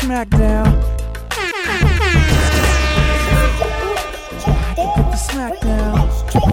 smackdown. Put the smackdown.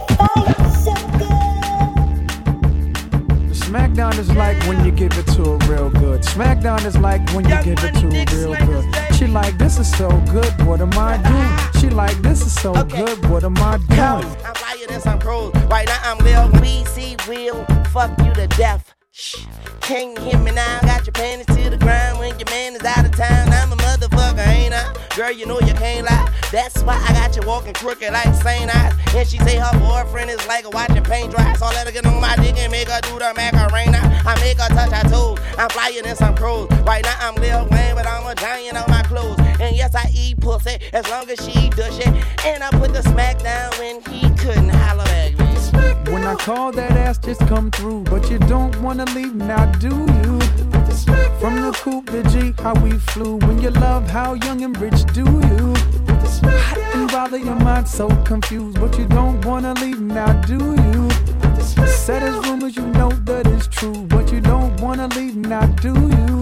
Smackdown is like when you give it to her real good. Smackdown is like when you give it to her real good. She like, this is so good, what am I doing? She like, this is so good, what am I doing? I'm flyer than some crows. Right now I'm Lil BC, will fuck you to death. Shh. Can you hear me now? Got your panties to the ground when your man is out of town. I'm a motherfucker, ain't I? Girl, you know you can't lie. That's why I got you walking crooked like St. Eyes. And she say her boyfriend is like watching paint dry. So I let her get on my dick and make her do the Macarena. I make her touch her toes. I'm flyer than some crows. Right now I'm Lil Wayne, but I'm a giant on my clothes. And yes, I eat pussy as long as she does it. And I put the smack down when he couldn't holler back me. When I call, that ass just come through. But you don't wanna leave, now do you? From the coupe to G, how we flew. When you love, how young and rich do you? I didn't bother your mind, so confused. But you don't wanna leave, now do you? Said as rumors, you know that it's true. But you don't wanna leave, now do you?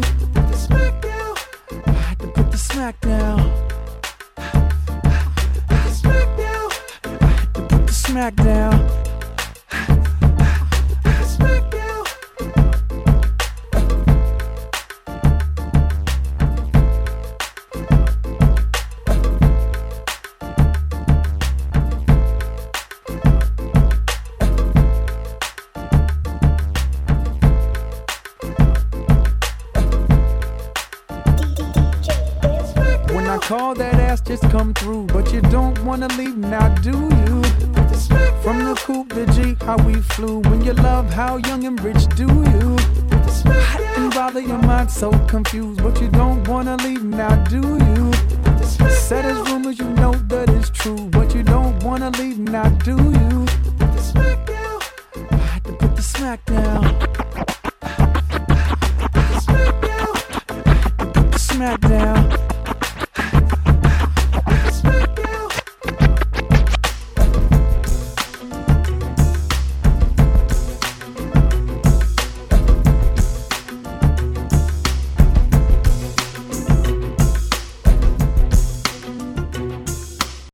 I had to put the smack down. I had to put the smack down. Call, that ass just come through. But you don't wanna leave, now do you? From the coupe to G, how we flew. When you love, how young and rich do you? I didn't bother your mind, so confused. But you don't wanna leave, now do you? Said as rumors, you know that it's true. But you don't wanna leave, now do you? I had to put the smack down.